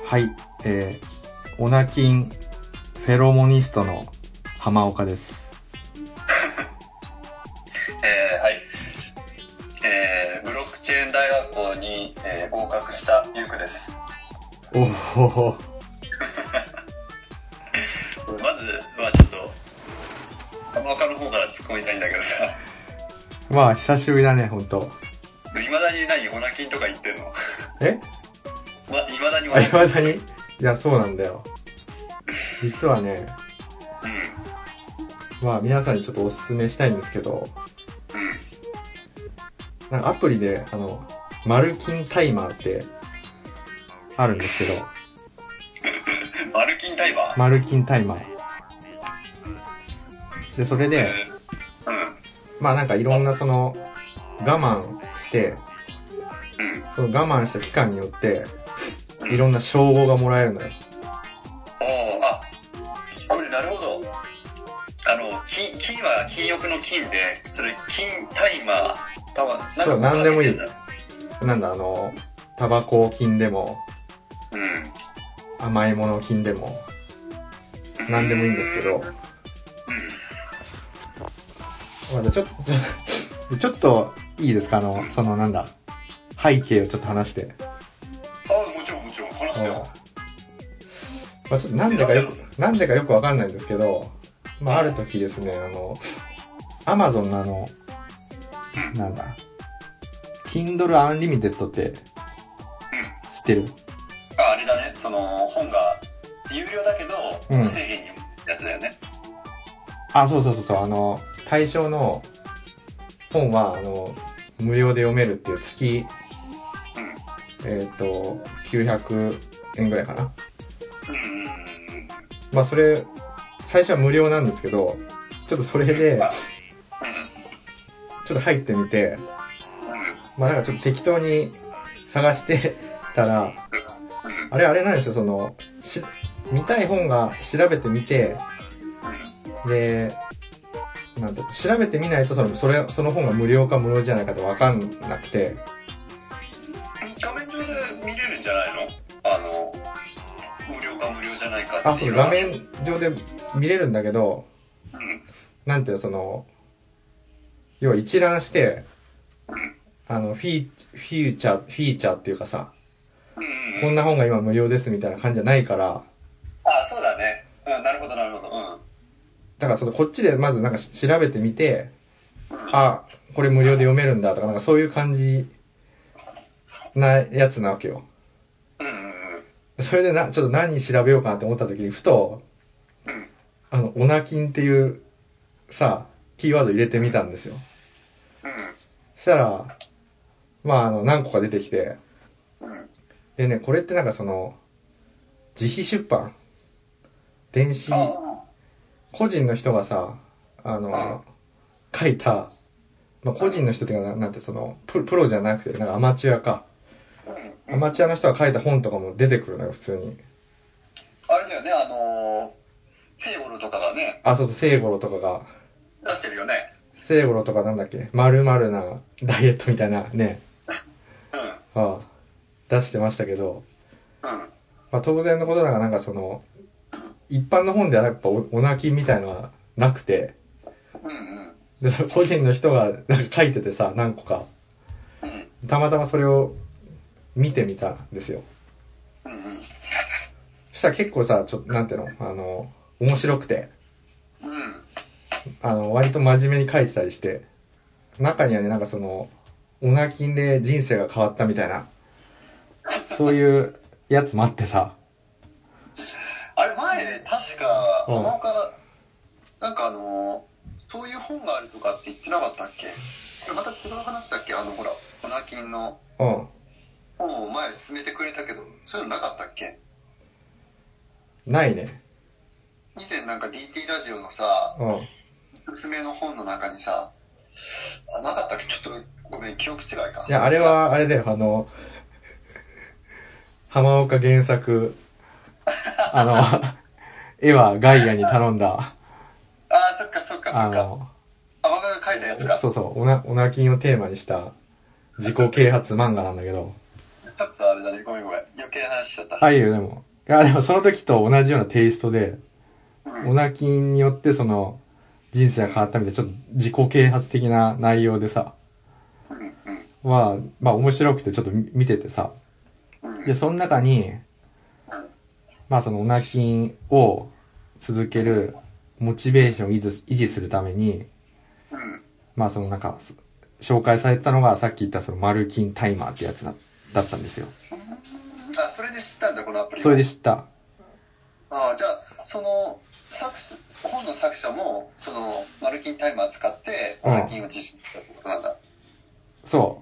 はい、オナキンフェロモニストの浜岡です。 はい、ブロックチェーン大学校に、合格したゆうくです。 おおまずちょっと浜岡の方から突っ込みたいんだけどさ、 まあ久しぶりだね、ほんと。 いまだにオナキンとか言ってんの？ え？ いまだにいまだに？いや、そうなんだよ。実はね、まあ皆さんにちょっとおすすめしたいんですけど、なんかアプリでマルキンタイマーってあるんですけど、 マルキンタイマー？ マルキンタイマーで、それで、まあなんかいろんなその我慢して、その我慢した期間によっていろんな称号がもらえるのよ。 これなるほど。金は金欲の金で、それ金タイマー。 そう、なんでもいい。なんだ、タバコ金でも、甘いもの金でも、なんでもいいんですけど、まあ、ちょっといいですか、そのなんだ、背景をちょっと話して。 もちろん話すよ。 まあちょっとなんでかよくわかんないんですけど、まあある時ですね、Amazon のなんだ、Kindle Unlimited って知ってる？ あれだね、その本が有料だけど無制限にやつだよね。 そう、対象の本は無料で読めるっていう月、900円ぐらいかな。まあそれ最初は無料なんですけど、ちょっとそれでちょっと入ってみて、まあなんかちょっと適当に探してたら、あれなんですよ、見たい本が調べてみて、で、なんて調べてみないとその本が無料か無料じゃないかと分かんなくて。 画面上で見れるんじゃないの？無料か無料じゃないかっていうのは。 そう、画面上で見れるんだけど、なんていう要は一覧して、フィーチャーっていうかさ、こんな本が今無料ですみたいな感じじゃないから。 そうだね。なるほど。 だからこっちでまずなんか調べてみて、これ無料で読めるんだとか、なんかそういう感じなやつなわけよ。それでちょっと何調べようかなって思った時に、ふと、オナキンっていうさ、キーワード入れてみたんですよ。そしたら、まあ何個か出てきて、でね、これってなんか自費出版、電子、個人の人がさ、書いた、まあ、個人の人っていうか、なんてプロじゃなくて、なんかアマチュアか。アマチュアの人が書いた本とかも出てくるのよ、普通に。 あれだよね、聖五郎とかがね。 そう、聖五郎とかが。 出してるよね。 聖五郎とかなんだっけ、〇〇なダイエットみたいなね。出してましたけど。まあ当然のことながらなんか一般の本ではやっぱオナキンみたいのはなくて、で個人の人がなんか書いててさ、何個か、たまたまそれを見てみたんですよ。そしたら結構さ、ちょっとなんていうの、面白くて、割と真面目に書いてたりして、中にはね、なんかオナキンで人生が変わったみたいな、そういうやつもあってさ。 あれ前確か浜岡なんかそういう本があるとかって言ってなかったっけ？これまたこの話だっけ？ほらオナキンの本を前勧めてくれたけど、そういうのなかったっけ？ ないね。 以前なんか DT ラジオのさ、おすすめの本の中にさ、なかったっけ？ちょっとごめん、記憶違いか。 いや、あれはあれだよ、浜岡原作絵はガイアに頼んだ。 そっか。浜岡が書いたやつか。 そう、オナキンをテーマにした自己啓発漫画なんだけど。 ちょっとあれ何ごめんごめん。余計な話しちゃった。 あ、いいよ、でも。いや、でもその時と同じようなテイストで、オナキンによってその、人生が変わったみたいな、ちょっと自己啓発的な内容でさ、まあ面白くてちょっと見ててさ、で、その中に、まあそのオナキンを続けるモチベーションを維持するために、まあそのなんか、紹介されてたのがさっき言ったそのマルキンタイマーってやつだったんですよ。 あ、それで知ったんだ、このアプリ。 それで知った。 ああ、じゃあ、その、本の作者も、その、マルキンタイマー使って、オナキンを実施したってことなんだ。 そう。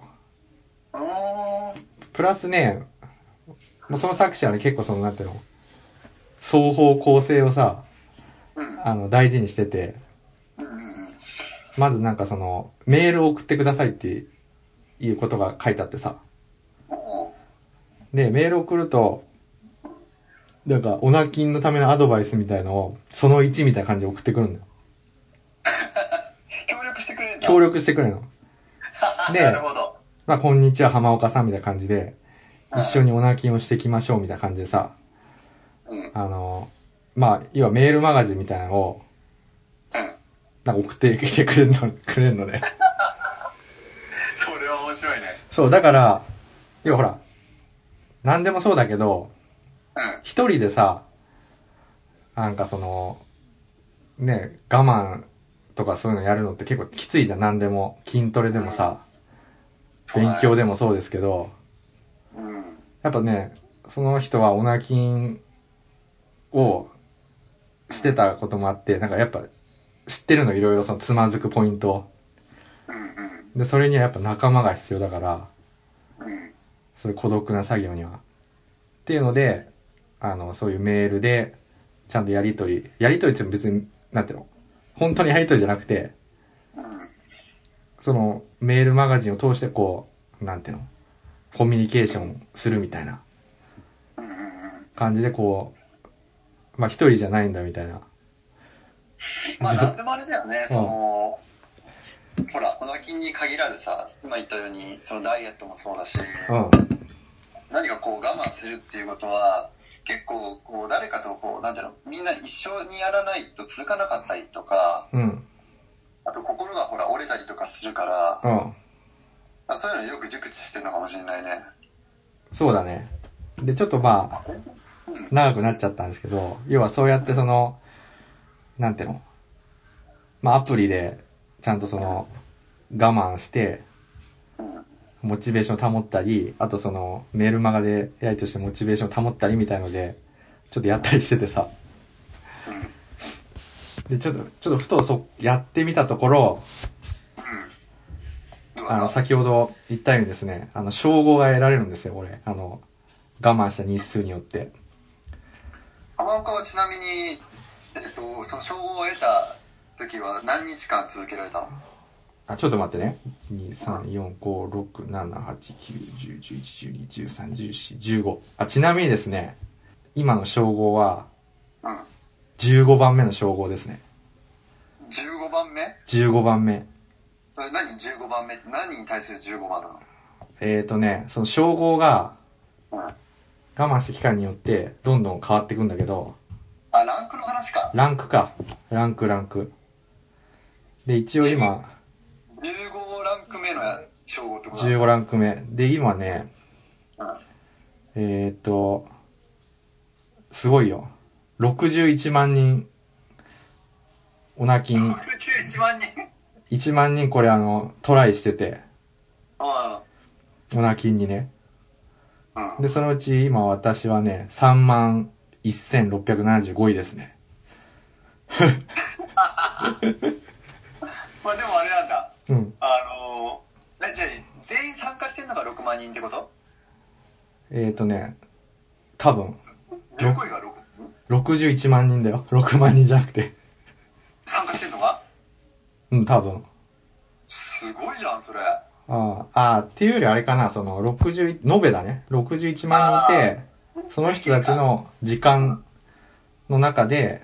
プラスね、もうその作者はね、結構その、なんていうの、双方向性をさ、大事にしてて、まずなんかその、メールを送ってくださいっていうことが書いてあってさ。で、メールを送ると、なんか、オナキンのためのアドバイスみたいのを、その1みたいな感じで送ってくるんだよ。 協力してくれるんだ。 協力してくれるの。で、 なるほど。 まあ、こんにちは、浜岡さんみたいな感じで、一緒にオナキンをしていきましょうみたいな感じでさ、まあ、要はメールマガジンみたいなのを、なんか送ってきてくれるのね。 それは面白いね。 そう、だから、要はほら、なんでもそうだけど、一人でさ、なんかその、ね、我慢とかそういうのやるのって結構きついじゃん、なんでも。筋トレでもさ、勉強でもそうですけど、やっぱね、その人はオナキンをしてたこともあって、なんかやっぱ知ってるのいろいろそのつまずくポイント。で、それにはやっぱ仲間が必要だから、そういう孤独な作業には。っていうので、そういうメールで、ちゃんとやりとりって別に、なんていうの本当にやりとりじゃなくて、そのメールマガジンを通してこう、なんていうのコミュニケーションするみたいな感じでこう、まあ一人じゃないんだみたいな。 まあなんでもあれだよね、その、ほら、オナキンに限らずさ、今言ったように、そのダイエットもそうだし、何かこう我慢するっていうことは、結構こう誰かとこう、なんていうの、みんな一緒にやらないと続かなかったりとか、あと心がほら折れたりとかするから、そういうのよく熟知してるのかもしれないね。 そうだね。で、ちょっとまあ、長くなっちゃったんですけど、要はそうやってその、なんていうのまあアプリで、ちゃんとその、我慢して、モチベーションを保ったり、あとその、メールマガでやりとしてモチベーションを保ったりみたいので、ちょっとやったりしててさ。で、ちょっとふとやってみたところ、先ほど言ったようにですね、称号が得られるんですよ、俺。我慢した日数によって。 浜岡はちなみに、その称号を得た時は何日間続けられたの？ あ、ちょっと待ってね。1、2、3、4、5、6、7、8、9、10、11、12、13、14、15。あ、ちなみにですね、今の称号は、15番目の称号ですね。 15番目 ?15 番目。 何15番目って何に対する15番なの？ その称号が、我慢した期間によってどんどん変わっていくんだけど。 あ、ランクの話か。 ランクか。ランク。で、一応今、 15ランク目の称号ってこと 15ランク目。で、今ね、すごいよ。61万人、オナキン。 61万人 1万人これトライしてて。オナキンにね。で、そのうち今私はね、3万1675位ですね。 まあでもあれなんだ。じゃあ全員参加してんのが6万人ってこと？ 多分。 15位が 61万人だよ。6万人じゃなくて。 参加してんのが？ 多分。 すごいじゃん、それ。 っていうよりあれかな、その延べだね。61万人いて、その人たちの時間の中で、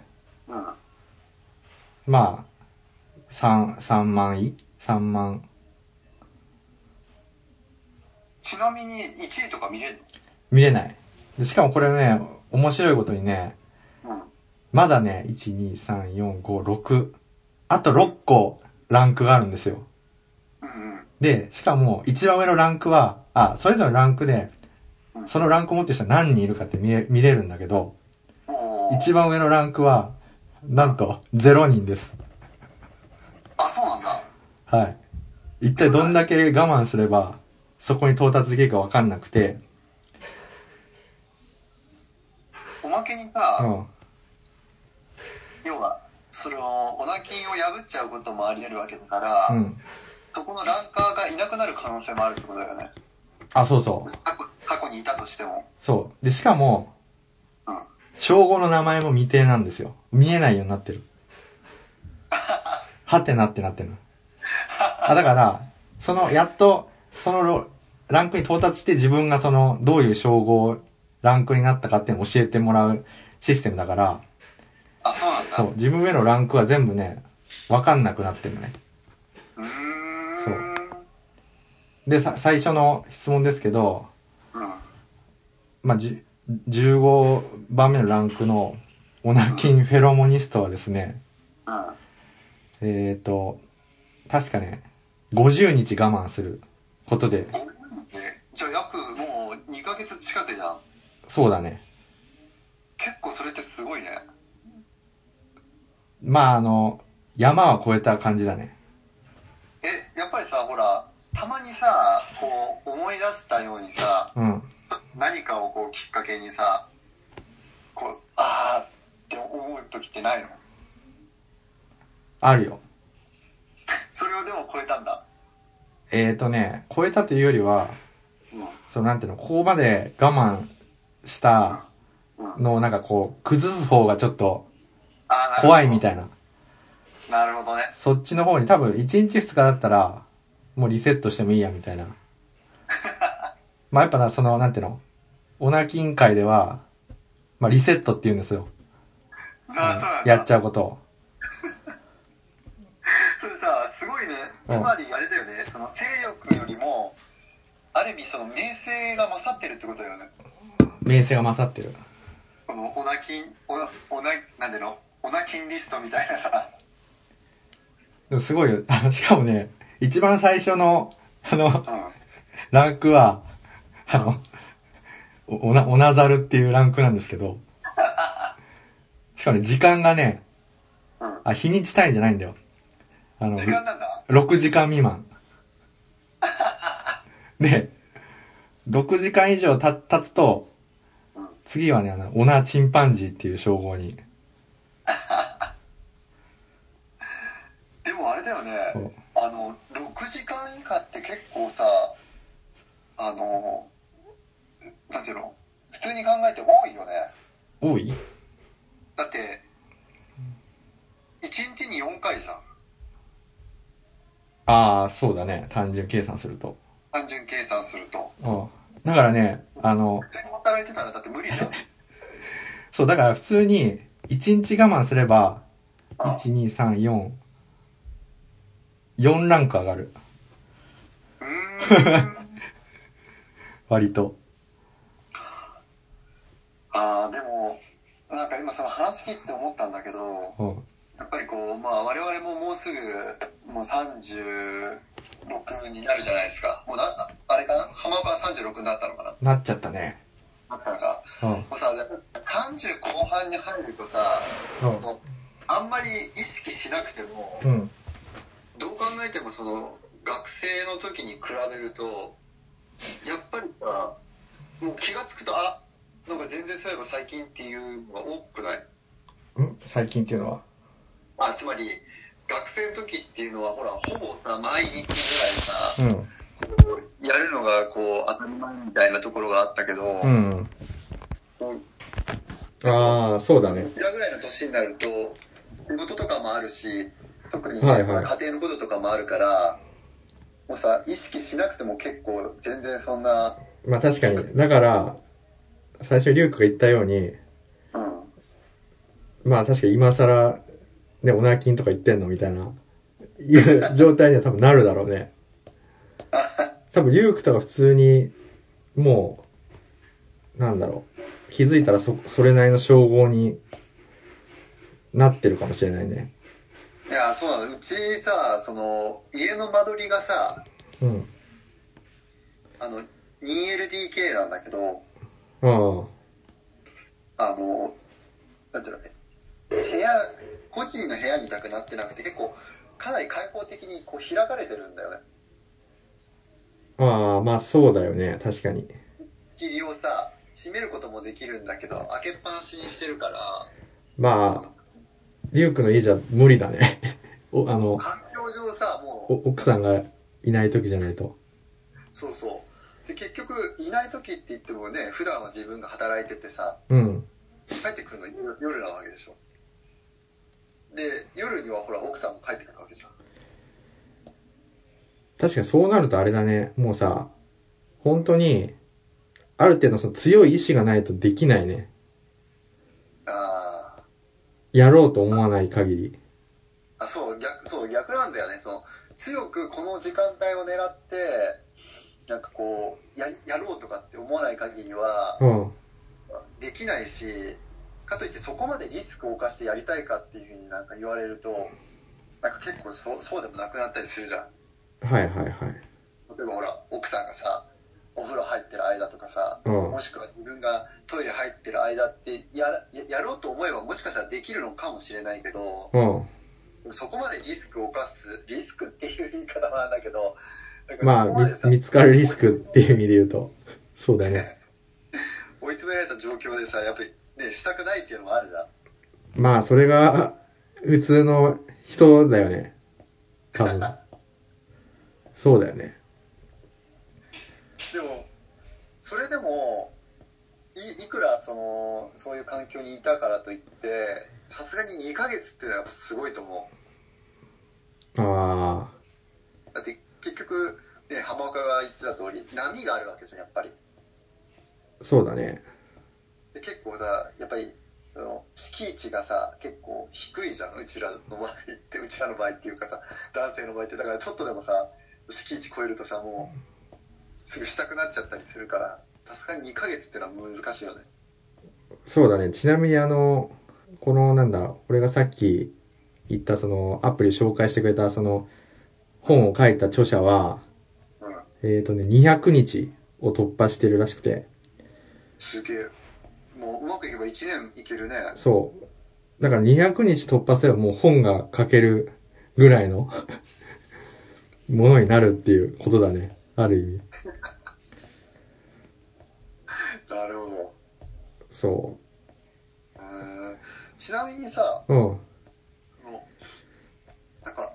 まあ、3万位 ?3 万。 ちなみに1位とか見れるの？ 見れない。でしかもこれね、面白いことにね、まだね、1、2、3、4、5、6、あと6個ランクがあるんですよ。で、しかも一番上のランクは、それぞれランクで、そのランクを持ってる人は何人いるかって見れるんだけど、一番上のランクは、なんと0人です。 あ、そうなんだ。 はい。一体どんだけ我慢すれば、そこに到達できるかわかんなくて。 おまけにさ、要は、その、オナキンを破っちゃうこともあり得るわけだから、そこのランカーがいなくなる可能性もあるってことだよね。 そうそう。 過去にいたとしても。 そう。で、しかも、称号の名前も未定なんですよ。見えないようになってる。はてなってなってる。だから、やっと、ランクに到達して自分がどういう称号、ランクになったかっていうのを教えてもらうシステムだから、 そうなんだ。 そう、自分へのランクは全部ね、わかんなくなってるのね。そう。で、最初の質問ですけど、15番目のランクのオナキンフェロモニストはですね、確かね、50日我慢することで。 じゃあ約もう2ヶ月近くじゃん。 そうだね。 結構それってすごいね。 山は越えた感じだね。 やっぱりさ、ほら、たまにさ、こう思い出したようにさ、何かをこうきっかけにさ、こう、って思う時ってないの？ あるよ。 それをでも超えたんだ。 超えたというよりは、なんていうの、ここまで我慢したのをなんかこう、崩す方がちょっと、怖いみたいな。 なるほどね。 そっちの方に多分1日2日だったら、もうリセットしてもいいやみたいな。やっぱなんていうの、オナキン界では、リセットって言うんですよ。やっちゃうことを。 それさ、すごいね。つまりあれだよね、その性欲よりも、ある意味その名声が勝ってるってことだよね。 名声が勝ってる。 このオナキンリストみたいなさ。 でもすごいよ。しかもね、一番最初の、ランクは、オナザルっていうランクなんですけど、しかもね、時間がね、日にち単位じゃないんだよ。 時間なんだ。 6時間未満。で、6時間以上経つと、次はね、オナチンパンジーっていう称号に。 でもあれだよね、6時間以下って結構さ、なんていうの、普通に考えて多いよね。 多い？ だって、1日に4回じゃん。 そうだね。単純計算すると。だからね、 全然働いてたらだって無理じゃん。 そう、だから普通に、1日我慢すれば、1、2、3、4ランク上がる。割と。 でも、なんか今その話聞いて思ったんだけど、やっぱりこう、我々ももうすぐ、もう36になるじゃないですか。もうあれかな、浜岡は36になったのかな。 なっちゃったね。 なったのか。もうさ、30後半に入るとさ、あんまり意識しなくても、どう考えてもその学生の時に比べると、やっぱりさ、もう気がつくと、なんか全然そういえば最近っていうのが多くない？ 最近っていうのは？ つまり学生の時っていうのはほら、ほぼさ毎日ぐらいさ、こうやるのがこう当たり前みたいなところがあったけど、 そうだね。 ぐらいの年になると仕事とかもあるし、特に、家庭のこととかもあるから、もうさ、意識しなくても結構全然そんな。 確かに。だから最初リュウクが言ったように、確かに今更ね、オナキンとか言ってんのみたいないう状態には多分なるだろうね。多分リュウクとか普通にもなんだろう。気づいたらそれなりの称号になってるかもしれないね。 いや、そうなの。うちさ、家の間取りがさ、 うん。 2LDK なんだけど、 あなんていうのね、個人の部屋みたくなってなくて、結構、かなり開放的にこう開かれてるんだよね。 あ。まあそうだよね。確かに。 切りをさ、閉めることもできるんだけど、開けっぱなしにしてるから、 まあ、リュウクの家じゃ無理だね。環境上さ、もう。奥さんがいない時じゃないと。 そうそう。で、結局、いない時って言ってもね、普段は自分が働いててさ、 うん。 帰ってくるの夜なわけでしょ。で、夜にはほら、奥さんも帰ってくるわけじゃん。 確かにそうなるとあれだね。もうさ、本当に、ある程度その強い意志がないとできないね。 ああ。 やろうと思わない限り。 逆なんだよね。強くこの時間帯を狙って、なんかこう、やろうとかって思わない限りは、できないし、かといってそこまでリスクを冒してやりたいかっていうふうになんか言われると、なんか結構そうでもなくなったりするじゃん。 はいはいはい。 例えばほら、奥さんがさ、お風呂入ってる間とかさ、もしくは自分がトイレ入ってる間ってやろうと思えばもしかしたらできるのかもしれないけど、そこまでリスクを冒す、リスクっていう言い方なんだけど、 まあ見つかるリスクっていう意味で言うと、そうだね。 追い詰められた状況でさ、やっぱりね、したくないっていうのもあるじゃん。 まあそれが普通の人だよね。多分。そうだよね。 でも、それでも、いくらそういう環境にいたからといって、さすがに2ヶ月ってのはやっぱすごいと思う。 ああ。だって結局、ね、浜岡が言ってた通り、波があるわけじゃん、やっぱり。 そうだね。 で結構さ、やっぱり、敷地がさ、結構低いじゃん、うちらの場合っていうかさ、男性の場合って。だからちょっとでもさ、敷地超えるとさ、もう、すぐしたくなっちゃったりするから、さすがに2ヶ月ってのは難しいよね。 そうだね。ちなみにこの俺がさっき言ったアプリ紹介してくれた本を書いた著者は、200日を突破してるらしくて。 すげえ。もううまくいけば1年いけるね。 そう。だから200日突破すればもう本が書けるぐらいのものになるっていうことだね。ある意味。 なるほど。 そう。 ちなみにさ、なんか、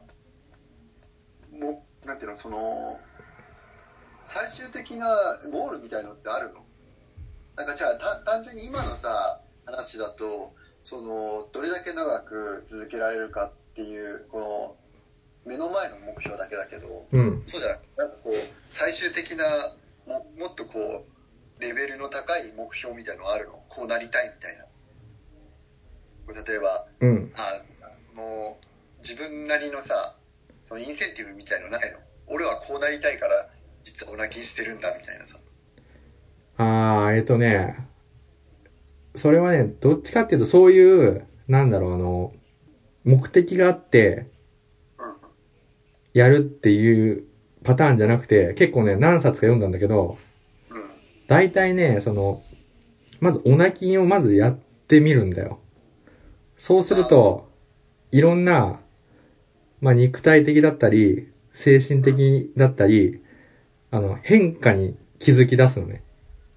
なんていうの、最終的なゴールみたいのってあるの？なんかじゃあ単純に今のさ、話だと、どれだけ長く続けられるかっていう、この、目の前の目標だけだけど、そうじゃなくて、なんかこう、最終的な、もっとこう、レベルの高い目標みたいのあるの？こうなりたいみたいな。例えば、もう、自分なりのさ、インセンティブみたいのないの？俺はこうなりたいから、実はオナキンしてるんだみたいなさ。 それはね、どっちかっていうとそういう、目的があって、やるっていうパターンじゃなくて、結構ね、何冊か読んだんだけど、大体ね、まずオナキンをまずやってみるんだよ。そうすると、いろんな、肉体的だったり、精神的だったり、変化に気づき出すのね。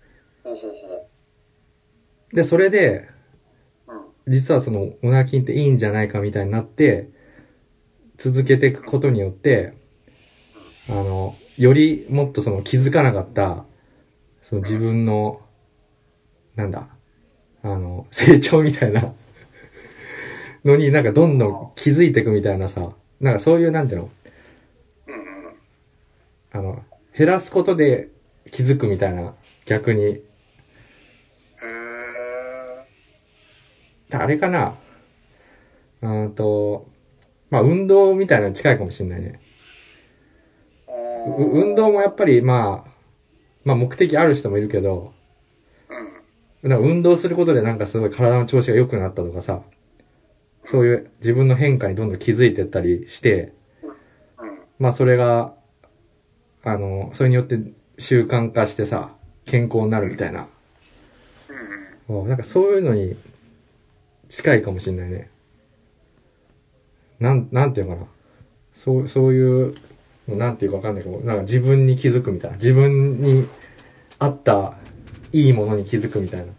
で、それで、実はオナキンっていいんじゃないかみたいになって、続けていくことによって、よりもっと気づかなかった、自分の、成長みたいなのにどんどん気づいていくみたいなさ、そういう減らすことで気づくみたいな、逆に。あれかな、運動みたいなのに近いかもしれないね。運動もやっぱり目的ある人もいるけど、 なんか運動することでなんかすごい体の調子が良くなったとかさ、そういう自分の変化にどんどん気づいてったりして、まあそれが、それによって習慣化してさ、健康になるみたいな。なんかそういうのに近いかもしれないね。なんていうのかな。そういう、なんていうかわかんないけど、なんか自分に気づくみたいな。自分に合ったいいものに気づくみたいな。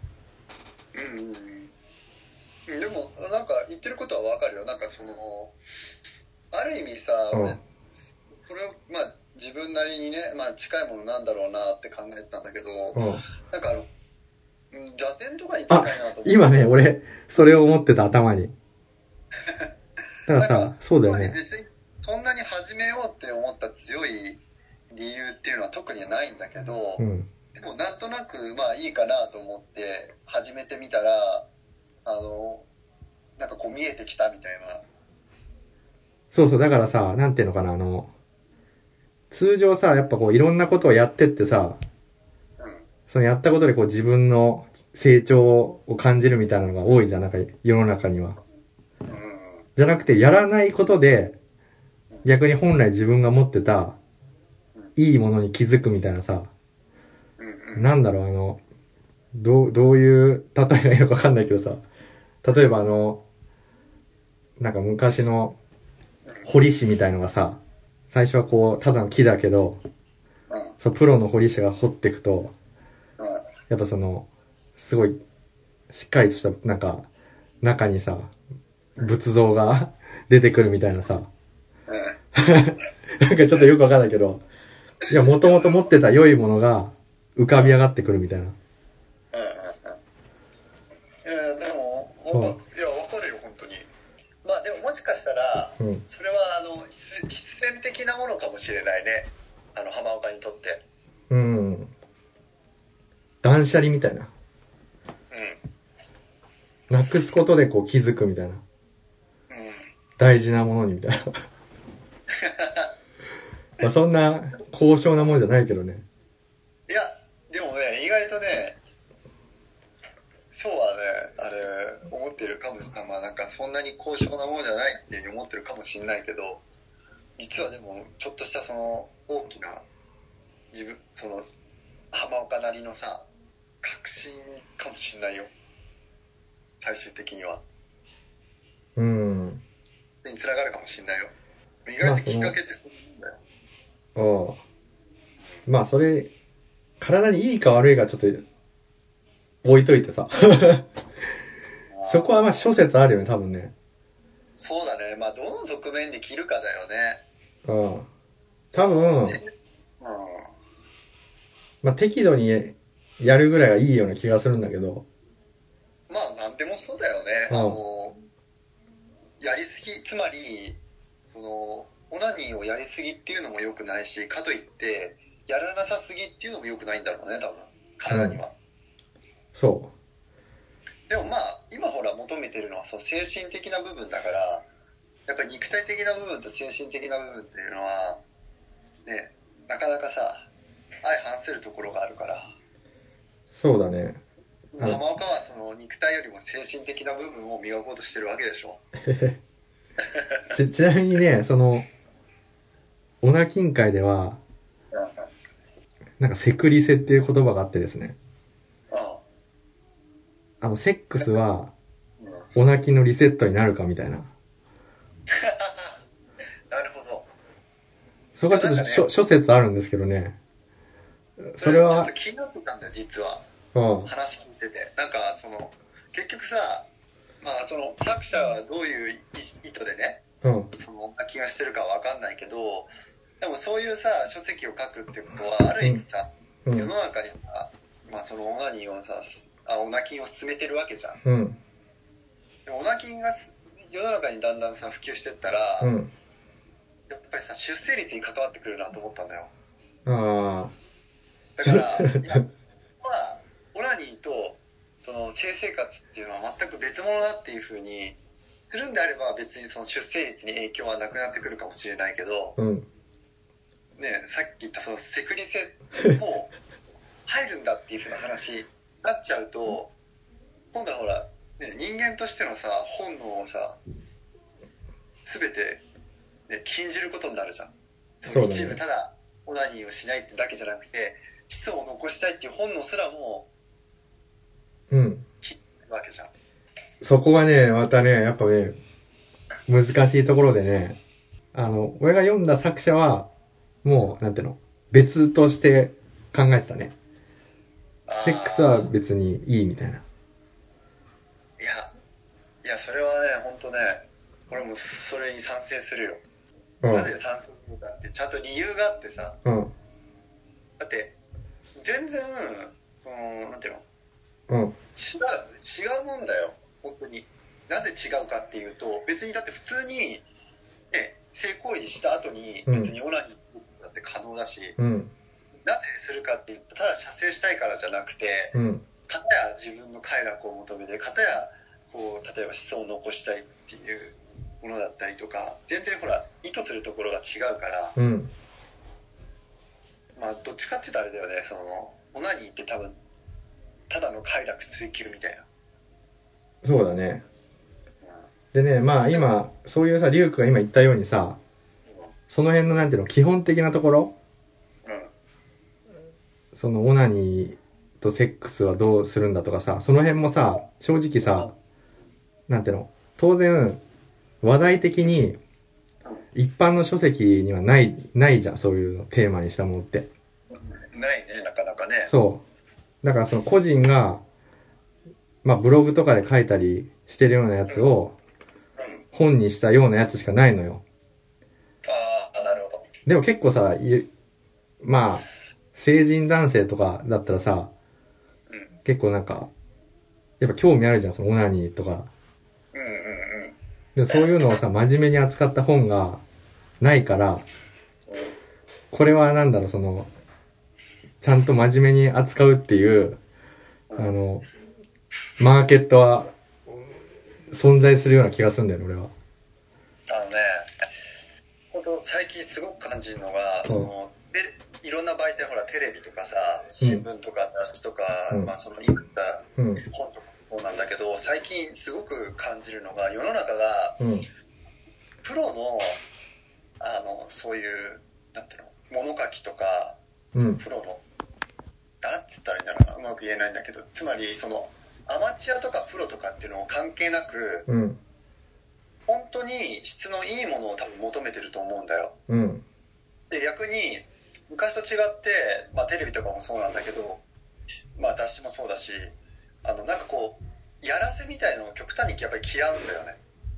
でも、なんか言ってることはわかるよ。なんかある意味さ、俺、それを、まあ自分なりにね、まあ近いものなんだろうなって考えてたんだけど、なんか座禅とかに近いなと思って。 今ね、俺、それを思ってた、頭に。だからさ、そうだよね。 別にそんなに始めようって思った強い理由っていうのは特にないんだけど、でもなんとなくまあいいかなと思って始めてみたら、なんかこう見えてきたみたいな。 そう、だからさ、なんていうのかな、通常さ、やっぱこういろんなことをやってってさ、そのやったことでこう自分の成長を感じるみたいなのが多いじゃん、なんか世の中には。じゃなくて、やらないことで、逆に本来自分が持ってた、いいものに気づくみたいなさ、なんだろう、どういう例えがいいのかわかんないけどさ、例えばなんか昔の彫り師みたいのがさ、最初はこう、ただの木だけど、プロの彫り師が彫っていくと、やっぱすごい、しっかりとした、なんか、中にさ、仏像が出てくるみたいなさ、なんかちょっとよくわかんないけど、いや、もともと持ってた良いものが浮かび上がってくるみたいな。 でも、いや、わかるよ、本当に。まあでももしかしたら、それは必然的なものかもしれないね。浜岡にとって。 断捨離みたいな。なくすことでこう気づくみたいな。大事なものにみたいな。まあそんな高尚なものじゃないけどね。 いや、でもね、意外とね、そうはね、あれ、思ってるかもしれない。まあなんかそんなに高尚なものじゃないって思ってるかもしれないけど、実はでも、ちょっとした大きな、浜岡なりのさ、確信かもしれないよ。最終的には。に繋がるかもしれないよ。意外ときっかけってそうなんだよ。 まあそれ、体にいいか悪いかちょっと置いといてさ。そこはまあ諸説あるよね、多分ね。 そうだね。まあどの側面で切るかだよね。 多分、まあ適度にやるぐらいがいいような気がするんだけど。 まあなんでもそうだよね。やりすぎ、つまり、オナニーをやりすぎっていうのも良くないし、かといって、やらなさすぎっていうのも良くないんだろうね、多分。体には。 そう。 でもまあ、今ほら求めてるのは精神的な部分だから、やっぱり肉体的な部分と精神的な部分っていうのは、ね、なかなかさ、相反するところがあるから。 そうだね。 浜岡は肉体よりも精神的な部分を磨こうとしてるわけでしょ。 ちなみにね、オナキン会では、なんかセクリセっていう言葉があってですね。セックスは、オナキのリセットになるかみたいな。 なるほど。 そこはちょっと諸説あるんですけどね。 それは。ちょっと気になってたんだよ、実は。話聞いてて。なんか、結局さ、まあ、作者はどういう意図でね、オナキがしてるかわかんないけど、でもそういうさ、書籍を書くってことは、ある意味さ、世の中にさ、まあ、オナニーをさ、オナキンを進めてるわけじゃん。でもオナキンが世の中にだんだんさ普及してったら、やっぱりさ出生率に関わってくるなと思ったんだよ。だからオナニーと性生活っていうのは全く別物だっていう風にするんであれば、別に出生率に影響はなくなってくるかもしれないけど、ね、さっき言ったセクリセも入るんだっていう風な話なっちゃうと、今度はほら、ね、人間としてのさ、本能をさ、すべて、ね、禁じることになるじゃん。その一部、ただ、オナニーをしないってだけじゃなくて、子孫を残したいっていう本能すらも、禁じるわけじゃん。 そこがね、またね、やっぱね、難しいところでね、俺が読んだ作者は、もう、なんていうの、別として考えてたね。セックスは別にいいみたいな。 いや、それはね、ほんとね、俺もそれに賛成するよ。なぜ賛成するかって、ちゃんと理由があってさ。だって、全然、なんていうの、違うもんだよ、本当に。なぜ違うかっていうと、別にだって普通に、ね、性行為した後に別にオナニーだって可能だし、なぜするかって言ったら、ただ射精したいからじゃなくて、片や自分の快楽を求めて、片やこう例えば子孫を残したいっていうものだったりとか、全然ほら意図するところが違うから、まあどっちかって言ったらあれだよね、そのオナニーって多分ただの快楽追求みたいな。 そうだね。でね、まあ今そういうさ、リュウクが今言ったようにさ、その辺のなんていうの、基本的なところ、そのオナニーとセックスはどうするんだとかさ、その辺もさ、正直さ、なんていうの、当然話題的に一般の書籍にはないじゃん、そういうのテーマにしたものって。 ないね、なかなかね。 そう。だからその個人が、まあブログとかで書いたりしてるようなやつを本にしたようなやつしかないのよ。 なるほど。 でも結構さ、まあ、成人男性とかだったらさ、結構なんか、やっぱ興味あるじゃん、そのオナニーとか。でもそういうのをさ、真面目に扱った本がないから、これはなんだろう、その、ちゃんと真面目に扱うっていう、マーケットは存在するような気がするんだよね、俺は。 本当最近すごく感じるのが、その、いろんな媒体、ほら、テレビとかさ、新聞とか雑誌とか、まあその、いくつか本とかそうなんだけど、最近すごく感じるのが、世の中が、プロの、そういう、なんていうの、物書きとか、そのプロの、なんつったらいいんだろうな、うまく言えないんだけど、つまり、その、アマチュアとかプロとかっていうのを関係なく、本当に質のいいものを多分求めてると思うんだよ。で、逆に、昔と違って、まあテレビとかもそうなんだけど、まあ雑誌もそうだし、なんかこう、やらせみたいのを極端にやっぱり嫌うんだよね。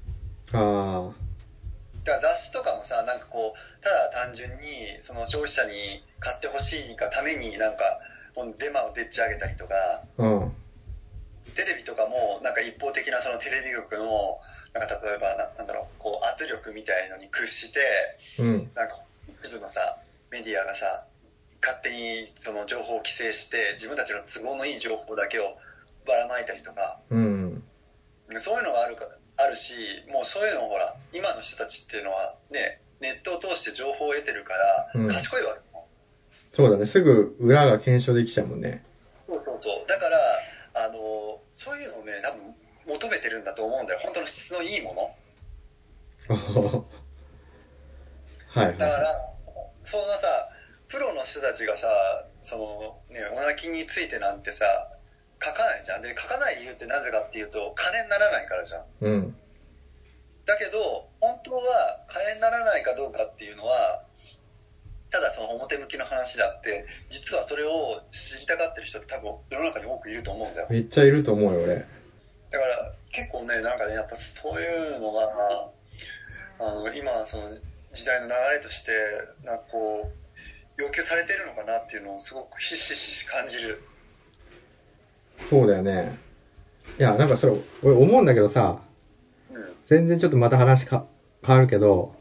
だから雑誌とかもさ、なんかこう、ただ単純に、その消費者に買ってほしいがためになんか、デマをでっち上げたりとか、テレビとかもなんか一方的なそのテレビ局の、なんか例えばなんだろう、こう圧力みたいのに屈して、なんか一部のさ、メディアがさ、勝手にその情報を規制して自分たちの都合のいい情報だけをばらまいたりとか、そういうのがあるし、もうそういうのをほら今の人たちっていうのはね、ネットを通して情報を得てるから賢いわけ、 そうだね、すぐ裏が検証できちゃうもんね。 そうだからそういうのをね、多分求めてるんだと思うんだよ、本当の質のいいものだからそんなさ、プロの人たちがさ、そのね、オナキについてなんてさ、書かないじゃん。で、書かない理由ってなぜかっていうと、金にならないからじゃん。だけど、本当は金にならないかどうかっていうのは、ただその表向きの話だって、実はそれを知りたがってる人って多分世の中に多くいると思うんだよ。 めっちゃいると思うよ、俺。 だから結構ね、なんかね、やっぱそういうのが、今その時代の流れとして、なんかこう、要求されてるのかなっていうのをすごくひしひし感じる。 そうだよね。いや、なんかそれ、俺思うんだけどさ、全然ちょっとまた話変わるけど、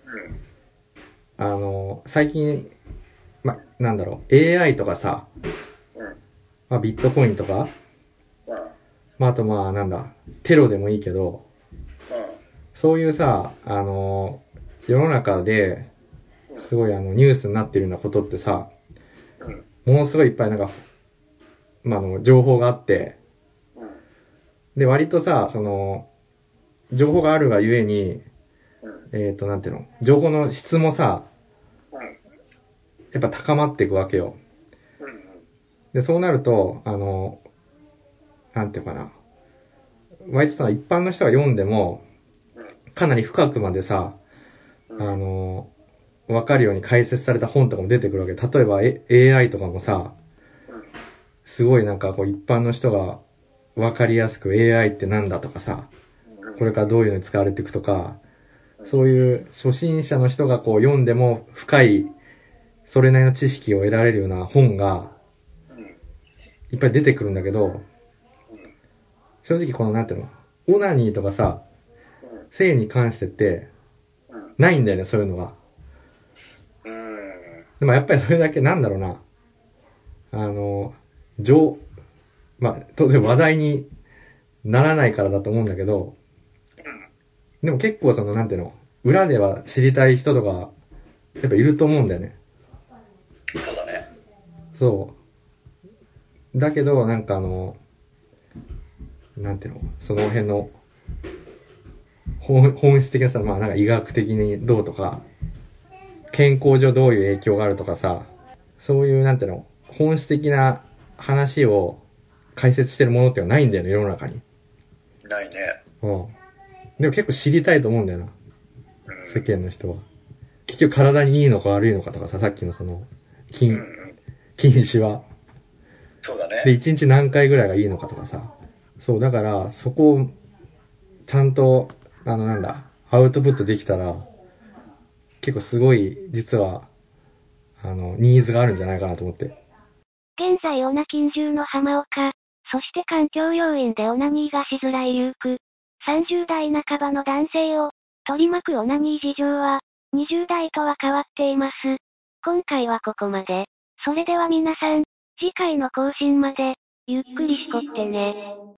最近、なんだろう、AI とかさ、まあ、ビットコインとか、まあ、あとまあ、なんだ、テロでもいいけど、そういうさ、世の中で、すごいニュースになってるようなことってさ、ものすごいいっぱいなんか、 まあ、情報があって、 うん。 で、割とさ、情報があるがゆえに、 うん。 なんていうの、情報の質もさ、 うん。 やっぱ高まっていくわけよ。 うん。 で、そうなると、なんていうかな、割とさ、一般の人が読んでも、 うん。 かなり深くまでさ、 うん。 わかるように解説された本とかも出てくるわけ。例えば、AI とかもさ、 うん。 すごいなんかこう一般の人がわかりやすく AI ってなんだとかさ、これからどういうのに使われていくとか、そういう初心者の人がこう読んでも深い、それなりの知識を得られるような本がいっぱい出てくるんだけど、正直このなんていうの、オナニーとかさ、性に関してってないんだよね、そういうのが。でもやっぱりそれだけなんだろうな、あの、情、まあ、当然話題にならないからだと思うんだけど、でも結構そのなんていうの、裏では知りたい人とか、やっぱいると思うんだよね。 そうだね。 そう。だけど、なんかなんていうの、その辺の本質的なさ、まあなんか医学的にどうとか、健康上どういう影響があるとかさ、そういうなんていうの、本質的な話を解説してるものっていうのはないんだよね、世の中に。 ないね。 うん。でも結構知りたいと思うんだよな、世間の人は。結局体にいいのか悪いのかとかさ、さっきのその、禁止は。 そうだね。 で、1日何回ぐらいがいいのかとかさ。そう、だから、そこを、ちゃんと、なんだ、アウトプットできたら、結構すごい、実は、ニーズがあるんじゃないかなと思って。 現在オナ近中の浜岡、そして環境要因でオナニーがしづらいリュウク、30代半ばの男性を取り巻くオナニー事情は、20代とは変わっています。今回はここまで。それでは皆さん、次回の更新まで、ゆっくりしこってね。